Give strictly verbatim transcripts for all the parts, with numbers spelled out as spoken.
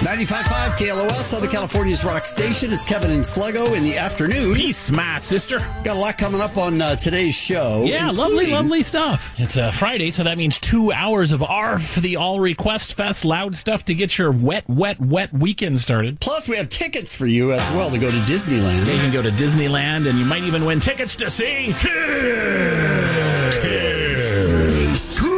ninety-five point five K L O S, Southern California's rock station. It's Kevin and Sluggo in the afternoon. Peace, my sister. Got a lot coming up on uh, today's show. Yeah, lovely, lovely stuff. It's uh, Friday, so that means two hours of A R F, the All Request Fest, loud stuff to get your wet, wet, wet weekend started. Plus, we have tickets for you as well to go to Disneyland. Yeah, you can go to Disneyland, and you might even win tickets to see Kiss. Kiss. Kiss.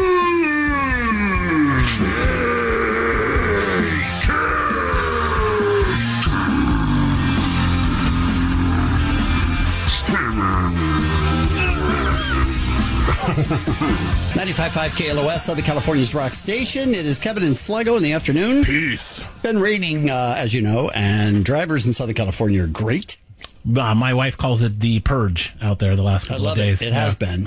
ninety-five point five K L O S, Southern California's rock station. It is Kevin and Sluggo in the afternoon. Peace. Been raining, uh, as you know, and drivers in Southern California are great. Uh, my wife calls it the purge out there the last couple I love of days. It, it yeah. has been.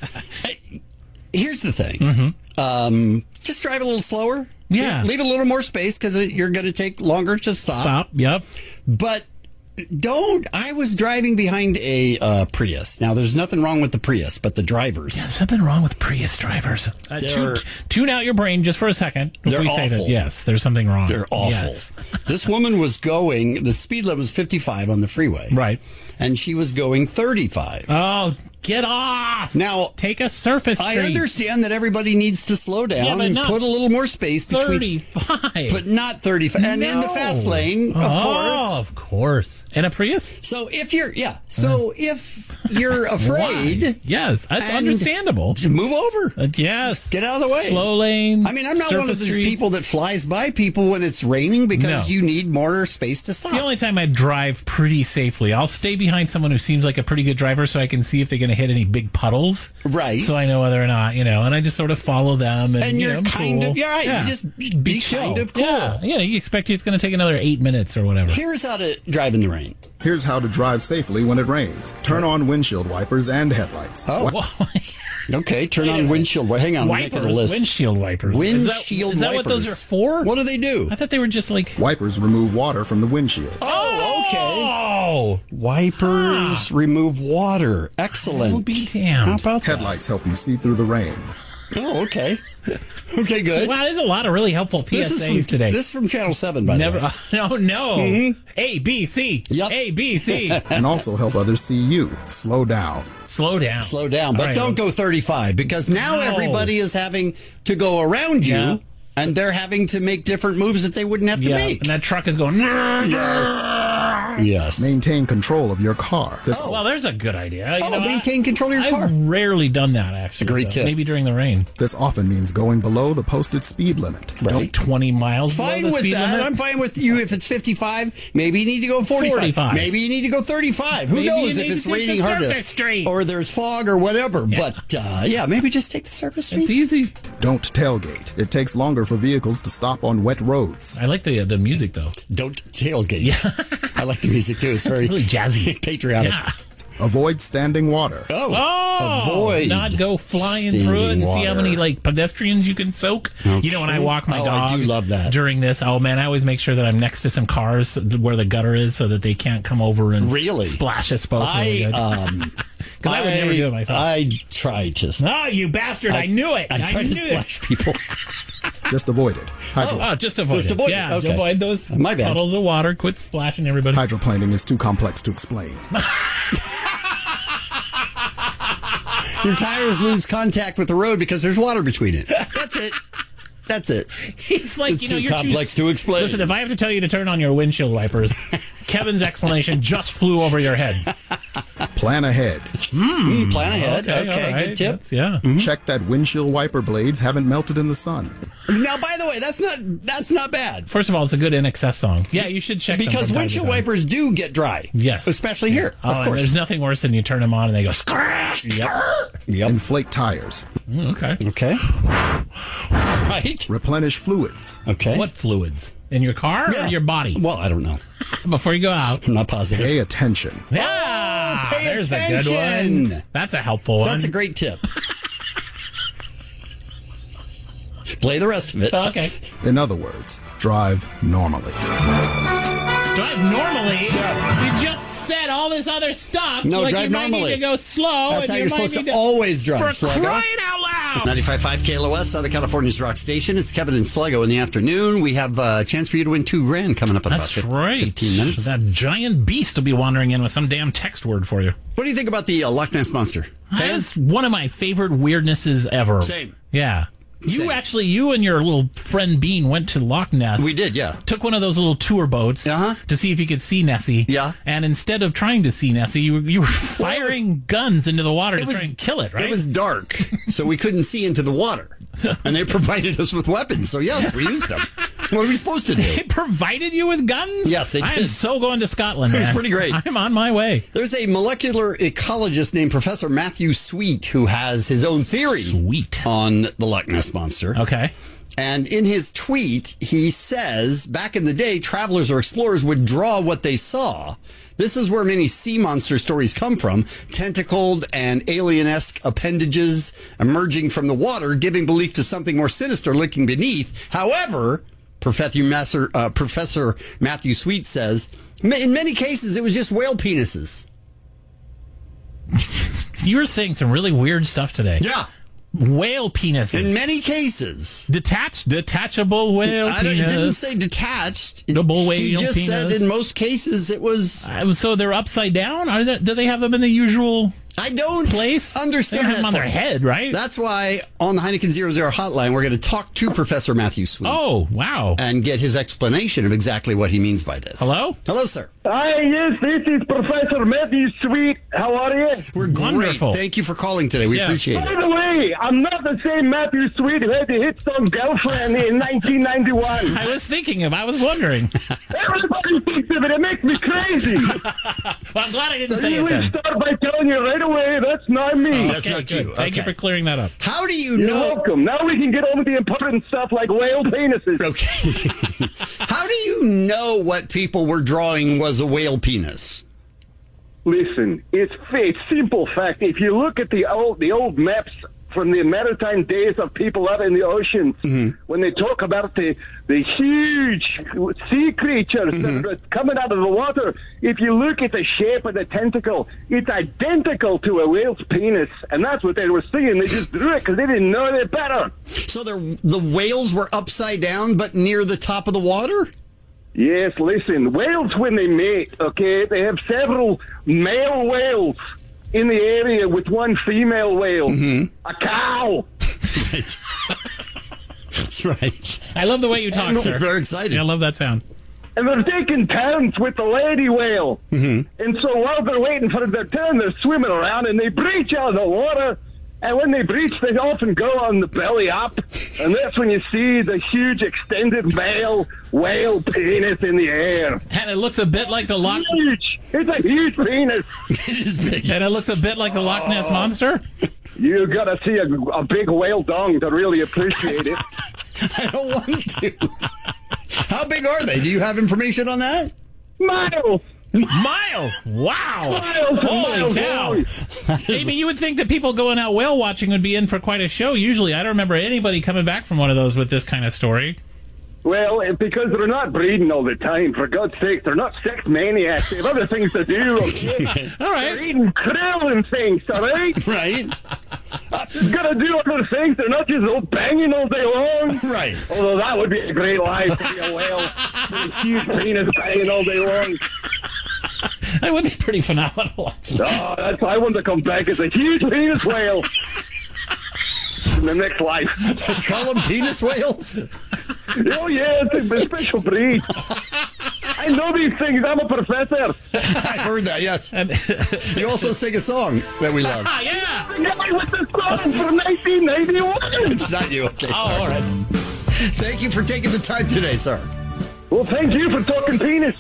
Hey, here's the thing. Mm-hmm. Um, just drive a little slower. Yeah. Leave, leave a little more space because you're going to take longer to stop. Stop, yep. But don't. I was driving behind a uh, Prius. Now, there's nothing wrong with the Prius, but the drivers. Yeah, there's something wrong with Prius drivers. Uh, tune, tune out your brain just for a second. They're we awful. Say that, yes, there's something wrong. They're awful. Yes. This woman was going, the speed limit was fifty-five on the freeway. Right. And she was going thirty-five. Oh, get off. Now, take a surface street. I understand that everybody needs to slow down yeah, and put a little more space between. thirty-five. But not thirty-five. And no. in the fast lane, of oh, course. Oh, of course. In a Prius? So if you're, yeah. So uh, if you're afraid. Why? Yes, that's understandable. Move over. Uh, yes. Get out of the way. Slow lane. I mean, I'm not one of those streets. people that flies by people when it's raining because no. you need more space to stop. The only time I drive pretty safely, I'll stay behind someone who seems like a pretty good driver so I can see if they're going to hit any big puddles. Right. So I know whether or not, you know, and I just sort of follow them. And, and you're you know, kind cool. of, yeah, right. Yeah. You just be, be kind of cool. Yeah. yeah, you expect it's going to take another eight minutes or whatever. Here's how to drive in the rain. Here's how to drive safely when it rains. Turn on windshield wipers and headlights. Oh, okay. Turn on windshield. Hang on, wipers, I'm making a list. Windshield wipers. Windshield is that, is that wipers. what those are for? What do they do? I thought they were just like wipers remove water from the windshield. Oh, okay. Oh, wipers huh. remove water. Excellent. I'll be damned. How about that? Headlights help you see through the rain. Oh, okay. Okay, good. Wow, there's a lot of really helpful P S As this is from, today. This is from Channel seven, by Never, the way. Uh, no, no. Mm-hmm. A, B, C. Yep. A, B, C. And also help others see you. Slow down. Slow down. Slow down. But right. don't go thirty-five because now no. everybody is having to go around you. Yeah. And they're having to make different moves that they wouldn't have to yeah. make. And that truck is going. Yes. Yes. Maintain control of your car. This oh. Well, there's a good idea. You oh, know, maintain control of your I've car. I've rarely done that, actually. It's a great so tip. Maybe during the rain. This often means going below the posted speed limit. Right. Don't twenty miles Fine below the with speed that. limit. I'm fine with you if it's fifty-five. Maybe you need to go forty-five. forty-five. Maybe you need to go thirty-five. Who Maybe knows you if need it's to take raining the hard surface street. or there's fog or whatever. Yeah. But uh, yeah, maybe just take the surface street. It's easy. Don't tailgate. It takes longer for vehicles to stop on wet roads. I like the the music though. Don't tailgate. Yeah. I like the music too. It's very really jazzy, patriotic. Yeah. Avoid standing water. Oh, oh, avoid not go flying through it and water. see how many like pedestrians you can soak. Okay. You know, when I walk my oh, dog, I do love that. During this, oh man, I always make sure that I'm next to some cars where the gutter is, so that they can't come over and really splash us both. I um, because I, I would never do it myself. I try to. Oh, you bastard! I, I knew it. I, I try I to knew splash it. people. Just avoid it. Hydro- oh, just avoid just it. avoid yeah, it. Okay. avoid those My bad. puddles of water. Quit splashing everybody. Hydroplaning is too complex to explain. Your tires lose contact with the road because there's water between it. That's it. That's it. He's like, it's you know, too you're complex too, to explain. Listen, if I have to tell you to turn on your windshield wipers, Kevin's explanation just flew over your head. Plan ahead. Mm, plan ahead. Okay, okay right. good tip. That's, yeah. Mm-hmm. Check that windshield wiper blades haven't melted in the sun. Now, by the way, that's not that's not bad. First of all, it's a good N X S song. Yeah, you should check because them windshield wipers do get dry. Yes, especially here. Oh, of course, there's nothing worse than you turn them on and they go scratch. Yep. Yep. Inflate tires. Mm, okay. Okay. Right. Replenish fluids. Okay. What fluids? In your car yeah. or your body? Well, I don't know. Before you go out. I'm not positive. Pay attention. Yeah. Oh, pay there's attention. a good one. That's a helpful one. That's a great tip. Play the rest of it. Okay. In other words, drive normally. Drive normally? Yeah. You just said all this other stuff. No, like drive you might normally. need to go slow. That's and how you you're might supposed need to always drive, For Sluggo. crying out loud. ninety-five point five K L O S, Southern California's rock station. It's Kevin and Sluggo in the afternoon. We have a chance for you to win two grand coming up in That's about right. fifteen minutes. That giant beast will be wandering in with some damn text word for you. What do you think about the uh, Loch Ness Monster? That's one of my favorite weirdnesses ever. Same. Yeah. You Same. actually, you and your little friend Bean went to Loch Ness. We did, yeah. Took one of those little tour boats Uh-huh. to see if you could see Nessie. Yeah. And instead of trying to see Nessie, you, you were firing was, guns into the water to was, try and kill it, right? It was dark, so we couldn't see into the water. And they provided us with weapons, so yes, we used them. What are we supposed to do? They provided you with guns? Yes, they I am did. so going to Scotland, It was man. pretty great. I'm on my way. There's a molecular ecologist named Professor Matthew Sweet who has his own theory Sweet. on the Loch Ness Monster. Okay. And in his tweet, he says, back in the day, travelers or explorers would draw what they saw. This is where many sea monster stories come from, tentacled and alien-esque appendages emerging from the water, giving belief to something more sinister lurking beneath. However, Professor, Masser, uh, Professor Matthew Sweet says, in many cases, it was just whale penises. You were saying some really weird stuff today. Yeah. Whale penises. In many cases. Detached, detachable whale I don't, it penis. didn't say detached. Double whale He just penis. said in most cases it was... Uh, so they're upside down? Are they, do they have them in the usual I don't place? understand They don't have them that on their thought. head, right? That's why on the Heineken zero zero hotline, we're going to talk to Professor Matthew Sweet Oh, wow. and get his explanation of exactly what he means by this. Hello? Hello, sir. Hi, yes, this is Professor Matthew Sweet. How are you? We're Wonderful. great. Thank you for calling today. We Yeah. appreciate By it. the way, I'm not the same Matthew Sweet who had the hit song Girlfriend in nineteen ninety-one. I was thinking of, I was wondering. Everybody thinks of it. It makes me crazy. Well, I'm glad I didn't I say it usually then. start by telling you right away, that's not me. That's not good. you. Thank you Okay. for clearing that up. How do you You're know... welcome. Now we can get on with the important stuff like whale penises. Okay. How do you know what people were drawing was a whale penis? Listen, it's it's simple fact. If you look at the old the old maps from the maritime days of people out in the oceans, Mm-hmm. when they talk about the the huge sea creatures Mm-hmm. that are coming out of the water, if you look at the shape of the tentacle, it's identical to a whale's penis, and that's what they were seeing. They just drew it because they didn't know any better. So the the whales were upside down, but near the top of the water? Yes, listen, whales when they mate, okay, they have several male whales in the area with one female whale. Mm-hmm. A cow. That's right. I love the way you talk, sir. Very excited. Yeah, I love that sound. And they're taking turns with the lady whale. Mm-hmm. And so while they're waiting for their turn, they're swimming around and they breach out of the water. And when they breach, they often go on the belly up. And that's when you see the huge extended male whale penis in the air. And it looks a bit like the Loch... Huge. It's a huge penis. It is big. And it looks a bit like the Loch Ness Monster? You gotta see a, a big whale dong to really appreciate it. I don't want to. How big are they? Do you have information on that? Miles. Miles! Wow! Miles and Holy miles cow! long. Amy, you would think that people going out whale watching would be in for quite a show. Usually, I don't remember anybody coming back from one of those with this kind of story. Well, it- because they're not breeding all the time, for God's sake. They're not sex maniacs. They have other things to do, okay? All They're right. eating krill and things, all right? Right. They've got to do other things. They're not just all banging all day long. Right. Although that would be a great life to be a whale. With a huge penis banging all day long. That would be pretty phenomenal. actually. Oh, that's, I want to come back as a huge penis whale. In the next life. Call them penis whales? Oh, yeah, it's a special breed. I know these things. I'm a professor. I've heard that, yes. And- You also sing a song that we love. ah, yeah! Yeah, with the song from nineteen ninety-one. It's not you. Okay. Oh, all right. Thank you for taking the time today, sir. Well, thank you for talking penis.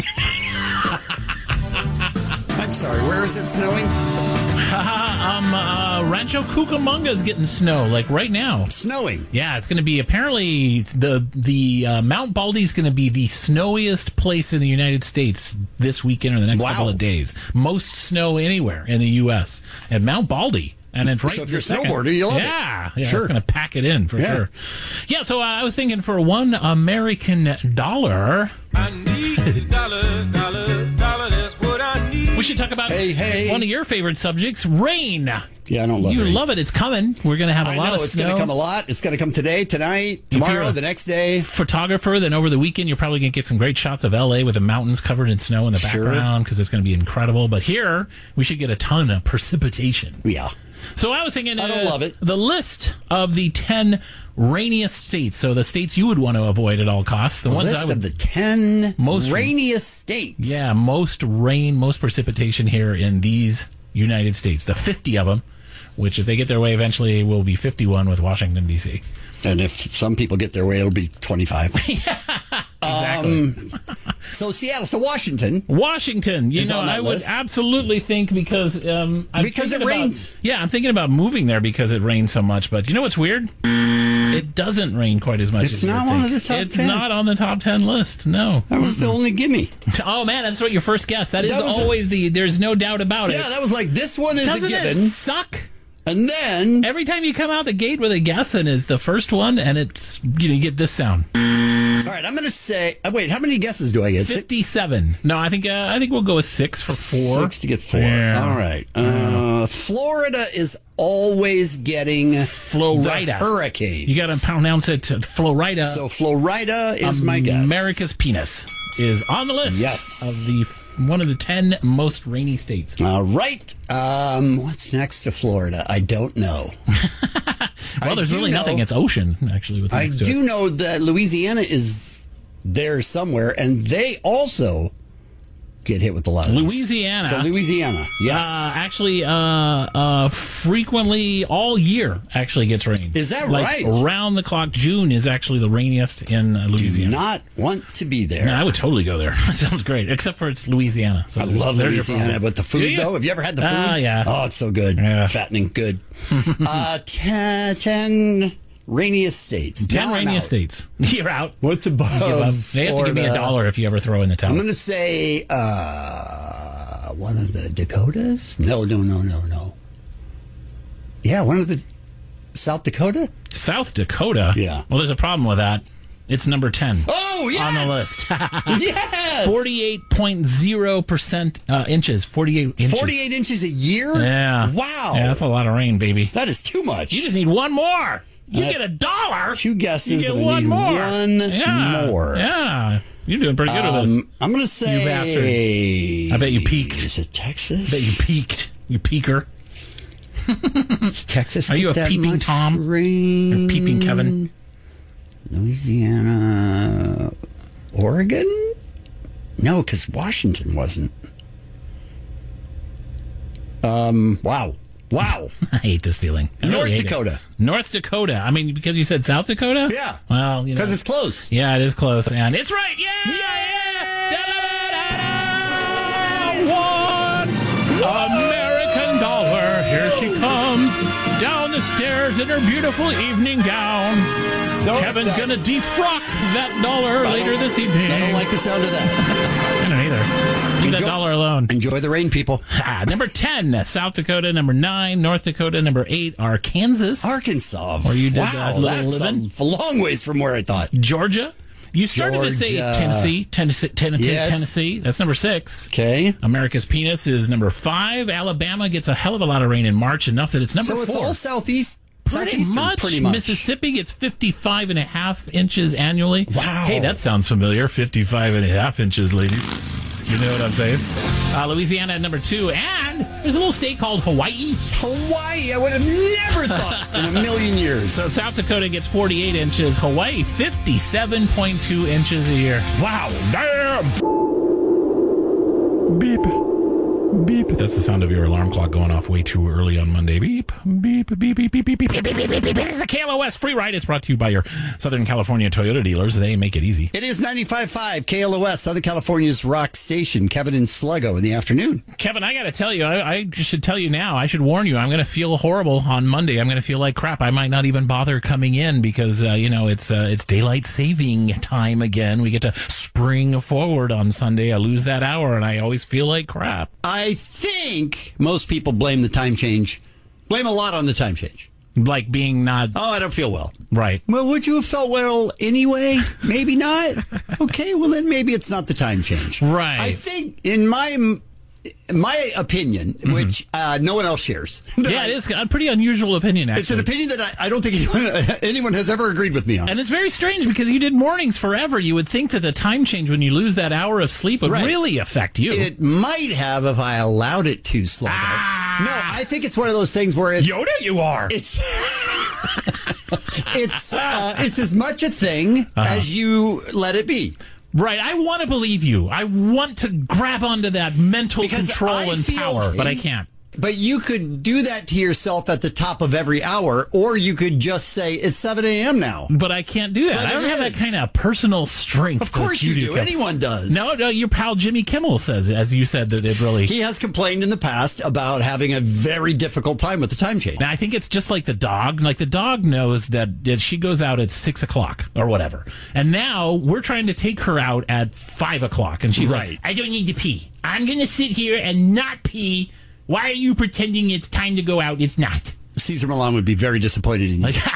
I'm sorry. Where is it snowing? um, uh, Rancho Cucamonga is getting snow, like right now. Snowing. Yeah, it's going to be apparently the the uh, Mount Baldy is going to be the snowiest place in the United States this weekend or the next Wow. couple of days. Most snow anywhere in the U S at Mount Baldy. And it's right. So if you're a this second. snowboarder, you love it. yeah, Yeah, Sure. it's going to pack it in for Yeah. sure. Yeah, so uh, I was thinking for one American dollar, I need a dollar, dollar, dollar, that's what I need. we should talk about Hey, hey. one of your favorite subjects, rain. Yeah, I don't love You rain. love it. It's coming. We're going to have a I lot know of it's snow. going to come a lot. It's going to come today, tonight, you're tomorrow, a- the next day. Photographer, then over the weekend you're probably going to get some great shots of L A with the mountains covered in snow in the Sure. background because it's going to be incredible. But here we should get a ton of precipitation. Yeah. So I was thinking, I don't uh, love it. the list of the ten rainiest states. So the states you would want to avoid at all costs. The A ones list I would of the ten Most- rainiest states. Yeah, most rain, most precipitation here in these United States. The fifty of them, which if they get their way eventually will be fifty-one with Washington, D C And if some people get their way, it'll be twenty-five. Exactly. Um, so Seattle, so Washington. Washington, you Is know, on that I would list. absolutely think because um, I'm Because thinking it about- rains. Yeah, I'm thinking about moving there because it rains so much. But you know what's weird? It doesn't rain quite as much. It's as you not would one think. of the top It's ten. not on the top ten list. No. That was the only gimme. Oh man, that's what your first guess. That is That was a- always the. There's no doubt about it. Yeah, that was like, this one is Doesn't a it given. suck? And then, Every time you come out the gate with a guess and it's the first one, and it's you know you get this sound. all right, I'm going to say, uh, wait, how many guesses do I get? Six, Fifty-seven. No, I think uh, I think we'll go with six for four. Six to get four. Yeah. All right. Uh, Florida is always getting Florida. the hurricanes. You got to pronounce it Florida. So Florida is my guess. America's penis is on the list. Yes. Of the one of the ten most rainy states. All right. Um, what's next to Florida? I don't know. Well, I there's do really know- nothing. It's ocean, actually. What's I next to do it. know that Louisiana is there somewhere, and they also get hit with a lot of this. Louisiana. So Louisiana, yes. Uh, actually, uh, uh, frequently all year actually gets rain. Is that like, right? Around the clock, June is actually the rainiest in uh, do Louisiana. not want to be there. No, I would totally go there. That sounds great, except for it's Louisiana. So I love there's your Louisiana, problem. but the Do food, you? though, have you ever had the food? Ah, yeah. Oh, it's so good. Yeah. Fattening, good. uh, ten, ten rainiest states. Ten Now I'm rainiest out. states. You're out. What's above Give up. They have to give me a Florida? dollar if you ever throw in the towel. I'm going to say uh, one of the Dakotas? No, no, no, no, no. Yeah, one of the South Dakota? South Dakota. Yeah. Well, there's a problem with that. It's number ten. Oh, yes! On the list. Yes! forty-eight point zero percent uh, inches. forty-eight inches. forty-eight inches a year? Yeah. Wow. Yeah, that's a lot of rain, baby. That is too much. You just need one more. You Uh, get a dollar. two guesses You get and I one need more. one yeah. more. Yeah. You're doing pretty good with this. Um, I'm going to say... bastard. I bet you peaked. Is it Texas? Bet you peaked. You peaker. Does Texas Are you get a that peeping much Tom? rain? Or peeping Kevin? Louisiana, Oregon? No, because Washington wasn't. Um. Wow. Wow. I hate this feeling. I North really hate it. Dakota. North Dakota. I mean, because you said South Dakota? Yeah. Well, you know. Because it's close. Yeah, it is close. And it's right. Yeah. Yeah. One American dollar. Here she comes down the stairs in her beautiful evening gown. So Kevin's excited. going to defrock that dollar later this evening. I don't like the sound of that. I don't either. Leave that Enjoy- dollar alone. Enjoy the rain, people. Ah, number ten, South Dakota. Number nine, North Dakota. Number eight, Arkansas. Arkansas. Where you did wow, that little that's living? a long ways from where I thought. Georgia. You started to say Georgia. Tennessee, Tennessee, Tennessee, Yes. Tennessee. That's number six. Okay. America's penis is number five. Alabama gets a hell of a lot of rain in March, enough that it's number So it's four. all southeast. Pretty southeastern, much. Pretty much. Mississippi gets fifty-five and a half inches annually. Wow. Hey, that sounds familiar. fifty-five and a half inches, ladies. You know what I'm saying? Uh, Louisiana at number two. And there's a little state called Hawaii. Hawaii. I would have never thought in a million years. So South Dakota gets forty-eight inches. Hawaii, fifty-seven point two inches a year. Wow. Damn! Beep. Beep. That's the sound of your alarm clock going off way too early on Monday. Beep. Beep. Beep. Beep. Beep. Beep. Beep. Beep. Beep. Beep. Beep. Beep. It's the K L O S Free Ride. It's brought to you by your Southern California Toyota dealers. They make it easy. It is ninety-five point five K L O S, Southern California's rock station. Kevin and Sluggo in the afternoon. Kevin, I got to tell you, I, I should tell you now, I should warn you, I'm going to feel horrible on Monday. I'm going to feel like crap. I might not even bother coming in because, uh, you know, it's uh, it's daylight saving time again. We get to spring forward on Sunday. I lose that hour, and I always feel like crap. I think most people blame the time change. Blame a lot on the time change. Like being not Oh, I don't feel well. right. Well, would you have felt well anyway? Maybe not. Okay, well then maybe it's not the time change. Right. I think in my my opinion, mm-hmm. which uh, no one else shares. Yeah, it is a pretty unusual opinion, actually. It's an opinion that I, I don't think anyone, anyone has ever agreed with me on. And it's very strange because you did mornings forever. You would think that the time change when you lose that hour of sleep would right. really affect you. It might have if I allowed it to, Sluggo. Ah. No, I think it's one of those things where it's... Yoda, you are! It's... it's uh, it's as much a thing uh-huh. as you let it be. Right, I want to believe you. I want to grab onto that mental because control I and power, but I can't. But you could do that to yourself at the top of every hour, or you could just say, it's seven a.m. now. But I can't do that. But I don't have is. that kind of personal strength. Of course you, you do. do. Anyone does. No, no, your pal Jimmy Kimmel says, as you said, that it really... He has complained in the past about having a very difficult time with the time change. Now, I think it's just like the dog. Like the dog knows that, that she goes out at six o'clock or whatever. And now we're trying to take her out at five o'clock. And she's right. like, I don't need to pee. I'm going to sit here and not pee. Why are you pretending it's time to go out? It's not. Caesar Milan would be very disappointed in you. Like,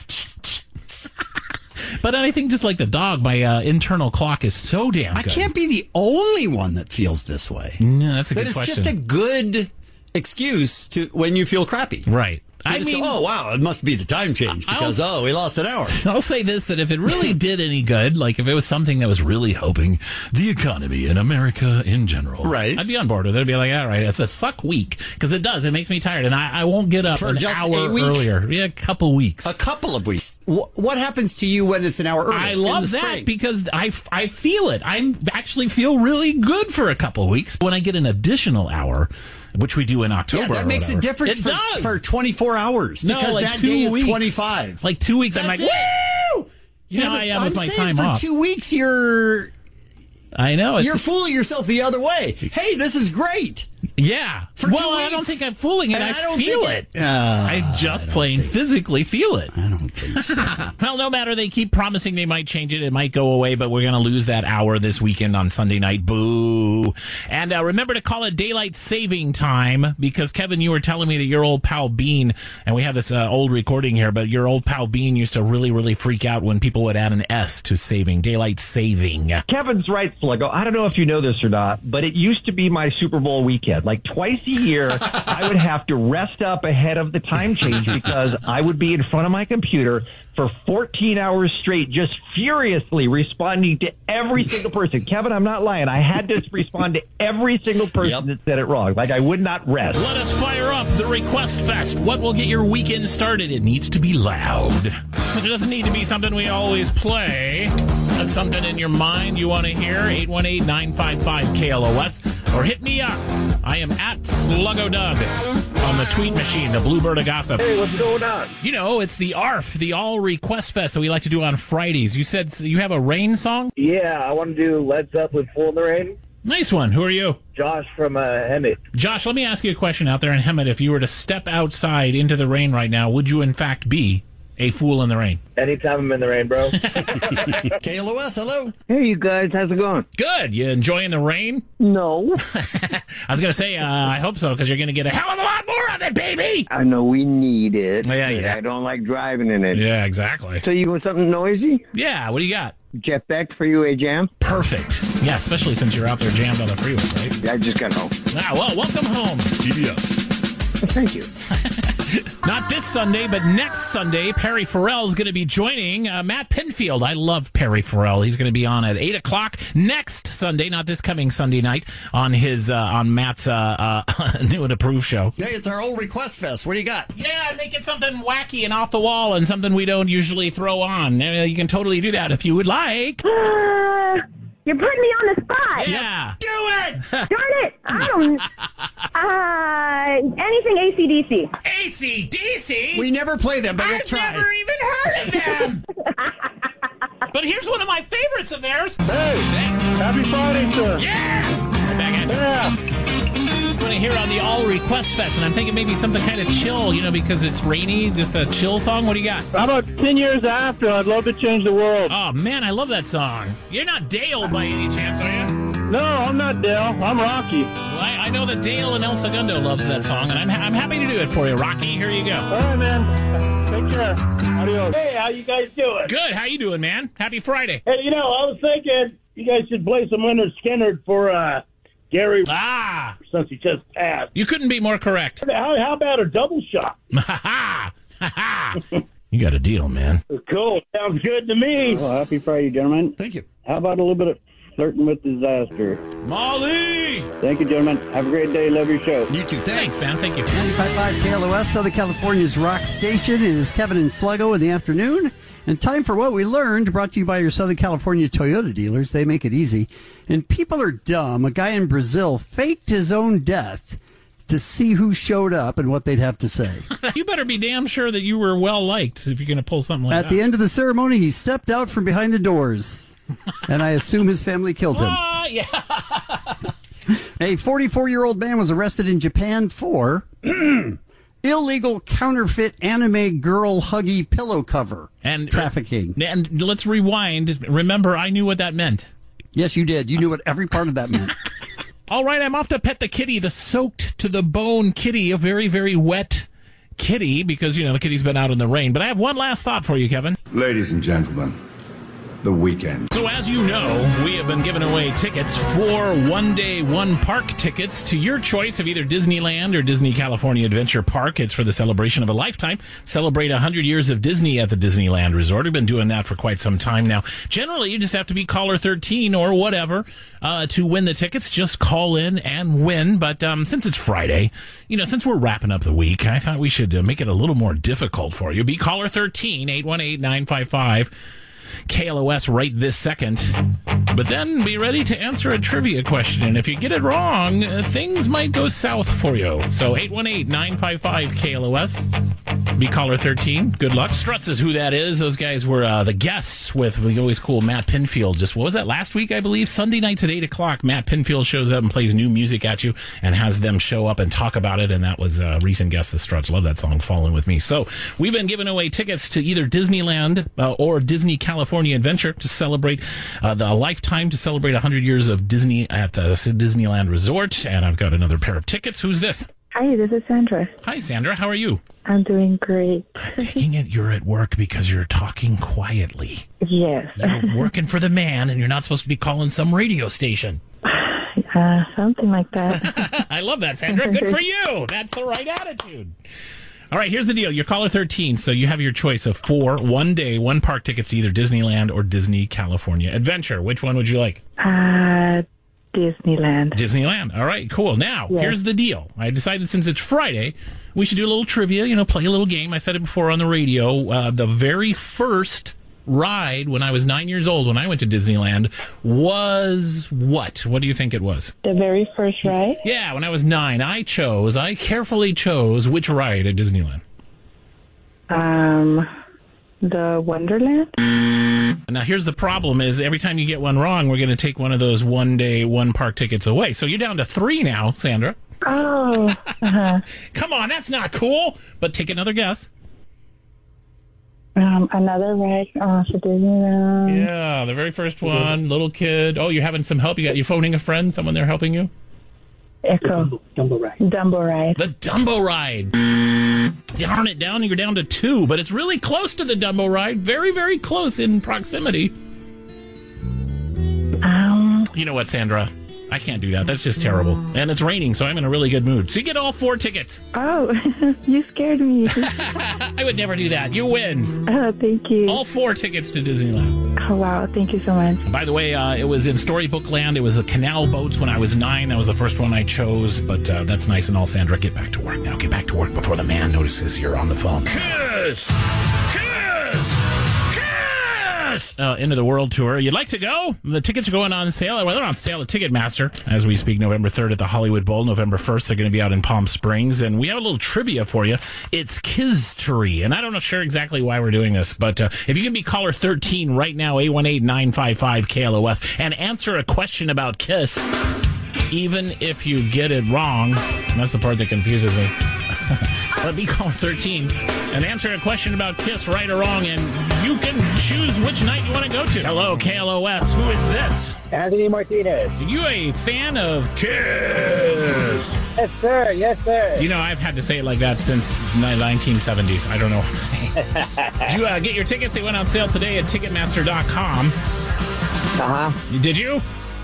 but I think just like the dog, my uh, internal clock is so damn good. I can't be the only one that feels this way. No, that's a that good question. That is just a good excuse to when you feel crappy. Right. You I mean, go, oh, wow, it must be the time change because, I'll, oh, we lost an hour. I'll say this, that if it really did any good, like if it was something that was really helping the economy and America in general, right. I'd be on board with it. I'd be like, all right, it's a suck week because it does. It makes me tired and I, I won't get up For an just hour earlier. Yeah, a couple weeks. A couple of weeks. What happens to you when it's an hour earlier? I love that spring? because I, I feel it. I actually feel really good for a couple of weeks. When I get an additional hour, which we do in October. Yeah, that makes whatever. a difference it for, does. for twenty-four hours. No, because like that two day is weeks. twenty-five. Like two weeks, That's I'm like, it. woo! You yeah, know, I am I'm with my saying time for off. two weeks, you're... I know. It's you're fooling yourself the other way. Hey, this is great. Yeah. For well, two I weeks. don't think I'm fooling it. And I, I don't feel think it. it uh, I just I plain physically feel it. I don't think so. Well, no matter. They keep promising they might change it. It might go away, but we're going to lose that hour this weekend on Sunday night. Boo. And uh, remember to call it daylight saving time because, Kevin, you were telling me that your old pal Bean, and we have this uh, old recording here, but your old pal Bean used to really, really freak out when people would add an S to saving, daylight saving. Kevin's right, Sluggo. I don't know if you know this or not, but it used to be my Super Bowl weekend. Like twice a year, I would have to rest up ahead of the time change because I would be in front of my computer for fourteen hours straight, just furiously responding to every single person. Kevin, I'm not lying. I had to respond to every single person yep. that said it wrong. Like I would not rest. Let us fire up the Request Fest. What will get your weekend started? It needs to be loud. It doesn't need to be something we always play. That's something in your mind you want to hear. eight one eight, nine five five, K L O S. Or hit me up. I am at Sluggo Doug on the tweet machine, the Bluebird of Gossip. Hey, what's going on? You know, it's the A R F, the All Request Fest that we like to do on Fridays. You said you have a rain song? Yeah, I want to do Led Zeppelin Fool in the Rain. Nice one. Who are you? Josh from uh, Hemet. Josh, let me ask you a question out there in Hemet. If you were to step outside into the rain right now, would you in fact be a fool in the rain? Anytime I'm in the rain, bro. K L O S, hello. Hey, you guys. How's it going? Good. You enjoying the rain? No. I was going to say, uh, I hope so, because you're going to get a hell of a lot more of it, baby. I know we need it. Yeah, yeah. I don't like driving in it. Yeah, exactly. So you want something noisy? Yeah, what do you got? Jeff Beck for you, a jam? Perfect. Yeah, especially since you're out there jammed on the freeway, right? Yeah, I just got home. Ah, well, welcome home, C B S. Thank you. Not this Sunday, but next Sunday, Perry Farrell is going to be joining uh, Matt Pinfield. I love Perry Farrell. He's going to be on at eight o'clock next Sunday, not this coming Sunday night, on his uh, on Matt's uh, uh, New and Approved show. Hey, it's our old Request Fest. What do you got? Yeah, make it something wacky and off the wall and something we don't usually throw on. Uh, you can totally do that if you would like. Uh, you're putting me on the spot. Yeah. Do it! Darn it. I don't... Uh, anything A C D C. A C D C? We never play them, but we'll I've try. never even heard of them. But here's one of my favorites of theirs. Hey, happy Friday, sir. Yeah! Back at Yeah. I'm going to hear it on the All Request Fest, and I'm thinking maybe something kind of chill, you know, because it's rainy. Just a chill song. What do you got? How about ten years after? I'd love to change the world. Oh, man, I love that song. You're not Dale by any chance, are you? No, I'm not Dale. I'm Rocky. Well, I, I know that Dale in El Segundo loves that song, and I'm, ha- I'm happy to do it for you, Rocky. Here you go. All right, man. Take care. Adios. Hey, how you guys doing? Good. How you doing, man? Happy Friday. Hey, you know, I was thinking you guys should play some Leonard Skinner for uh, Gary Ah! since he just passed. You couldn't be more correct. How, how about a double shot? Ha ha! Ha ha! You got a deal, man. Cool. Sounds good to me. Well, happy Friday, gentlemen. Thank you. How about a little bit of flirting with disaster? Molly! Thank you, gentlemen. Have a great day. Love your show. You too. Thanks, Thanks. man. Thank you. ninety-five point five K L O S, Southern California's rock station. It is Kevin and Sluggo in the afternoon. And time for What We Learned, brought to you by your Southern California Toyota dealers. They make it easy. And people are dumb. A guy in Brazil faked his own death to see who showed up and what they'd have to say. You better be damn sure that you were well liked if you're going to pull something like At that. the end of the ceremony, he stepped out from behind the doors. And I assume his family killed him. Ah, yeah. A forty-four-year-old man was arrested in Japan for illegal counterfeit anime girl huggy pillow cover And trafficking. And let's rewind. Remember, I knew what that meant. Yes, you did. You knew what every part of that meant. All right, I'm off to pet the kitty, the soaked to the bone kitty, a very, very wet kitty, because, you know, the kitty's been out in the rain. But I have one last thought for you, Kevin. Ladies and gentlemen, the weekend. So as you know, we have been giving away tickets for one-day, one-park tickets to your choice of either Disneyland or Disney California Adventure Park. It's for the celebration of a lifetime. Celebrate one hundred years of Disney at the Disneyland Resort. We've been doing that for quite some time now. Generally, you just have to be caller thirteen or whatever uh, to win the tickets. Just call in and win. But um, since it's Friday, you know, since we're wrapping up the week, I thought we should uh, make it a little more difficult for you. Be caller thirteen, eight one eight, nine five five. K L O S right this second. But then be ready to answer a trivia question. And if you get it wrong, uh, things might go south for you. So eight one eight, nine five five, K L O S. Be caller thirteen. Good luck. Struts is who that is. Those guys were uh, the guests with the always cool Matt Pinfield. Just, what was that, last week, I believe? Sunday nights at eight o'clock, Matt Pinfield shows up and plays new music at you and has them show up and talk about it. And that was a recent guest, the Struts. Love that song, Falling With Me. So we've been giving away tickets to either Disneyland uh, or Disney California Adventure to celebrate uh, the lifetime, to celebrate one hundred years of Disney at the Disneyland Resort. And I've got another pair of tickets. Who's this? Hi, this is Sandra. Hi, Sandra. How are you? I'm doing great. I'm taking it you're at work because you're talking quietly. Yes. You're working for the man, and you're not supposed to be calling some radio station. Uh, something like that. I love that, Sandra. Good for you. That's the right attitude. All right, here's the deal. You're caller thirteen, so you have your choice of four one-day, one-park tickets to either Disneyland or Disney California Adventure. Which one would you like? Uh, Disneyland. Disneyland. All right, cool. Now, Yes. here's the deal. I decided since it's Friday, we should do a little trivia, you know, play a little game. I said it before on the radio. Uh, the very first ride when I was nine years old, when I went to Disneyland, was what? What do you think it was? The very first ride? Yeah, when I was nine, I chose, I carefully chose which ride at Disneyland. Um, the Wonderland? Now, here's the problem is every time you get one wrong, we're going to take one of those one-day, one-park tickets away. So you're down to three now, Sandra. Oh, uh-huh. Come on, that's not cool. But take another guess. Um, another ride uh, for Disneyland. Yeah, the very first one, little kid. Oh, you're having some help? You got you phoning a friend? Someone there helping you? Echo. Dumbo ride. Dumbo ride. The Dumbo ride. Darn it, down. You're down to two, but it's really close to the Dumbo ride. Very, very close in proximity. Um, You know what, Sandra? I can't do that. That's just terrible. And it's raining, so I'm in a really good mood. So you get all four tickets. oh, you scared me. I would never do that. You win. Oh, thank you. All four tickets to Disneyland. Oh, wow. Thank you so much. By the way, uh, it was in Storybook Land. It was the canal boats when I was nine. That was the first one I chose. But uh, that's nice and all, Sandra. Get back to work now. Get back to work before the man notices you're on the phone. Kiss! Kiss! Kiss! Uh, End of the World Tour. You'd like to go? The tickets are going on sale. Well, they're on sale at Ticketmaster as we speak. November third at the Hollywood Bowl. November first, they're going to be out in Palm Springs. And we have a little trivia for you. It's Kiss-tory. And I don't know sure exactly why we're doing this, but uh, if you can be caller thirteen right now, eight one eight, nine five five, K L O S, and answer a question about Kiss, even if you get it wrong, and that's the part that confuses me. But be caller thirteen and answer a question about Kiss, right or wrong, and you can choose which night you want to go to. Hello, K L O S. Who is this? Anthony Martinez. Are you a fan of Kiss? Yes, sir. Yes, sir. You know, I've had to say it like that since the nineteen seventies. I don't know. Did you uh, get your tickets? They went on sale today at Ticketmaster dot com. Uh-huh. Did you?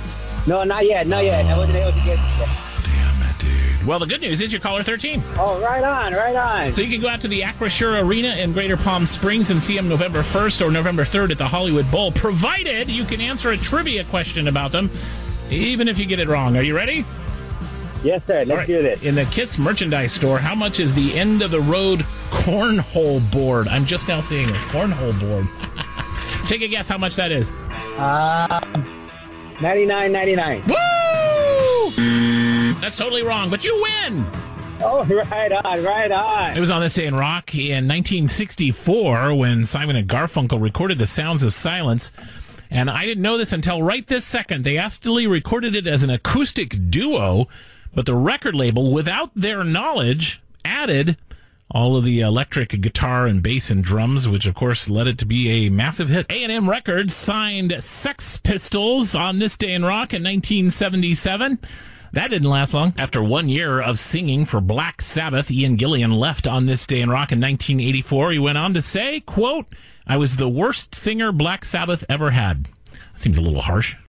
No, not yet, not yet. I wasn't able to get it. Well, the good news is you're caller thirteen. Oh, right on, right on. So you can go out to the Acrisure Arena in Greater Palm Springs and see them November first or November third at the Hollywood Bowl, provided you can answer a trivia question about them, even if you get it wrong. Are you ready? Yes, sir. Let's right. do this. In the Kiss merchandise store, how much is the end-of-the-road cornhole board? I'm just now seeing it. Cornhole board. Take a guess how much that is. Uh, ninety-nine ninety-nine. Woo! That's totally wrong, but you win! Oh, right on, right on. It was on This Day in Rock in nineteen sixty-four when Simon and Garfunkel recorded The Sounds of Silence. And I didn't know this until right this second. They actually recorded it as an acoustic duo, but the record label, without their knowledge, added all of the electric guitar and bass and drums, which of course led it to be a massive hit. A and M Records signed Sex Pistols on This Day in Rock in nineteen seventy-seven. That didn't last long. After one year of singing for Black Sabbath, Ian Gillan left On This Day in Rock in nineteen eighty-four. He went on to say, quote, "I was the worst singer Black Sabbath ever had." That seems a little harsh.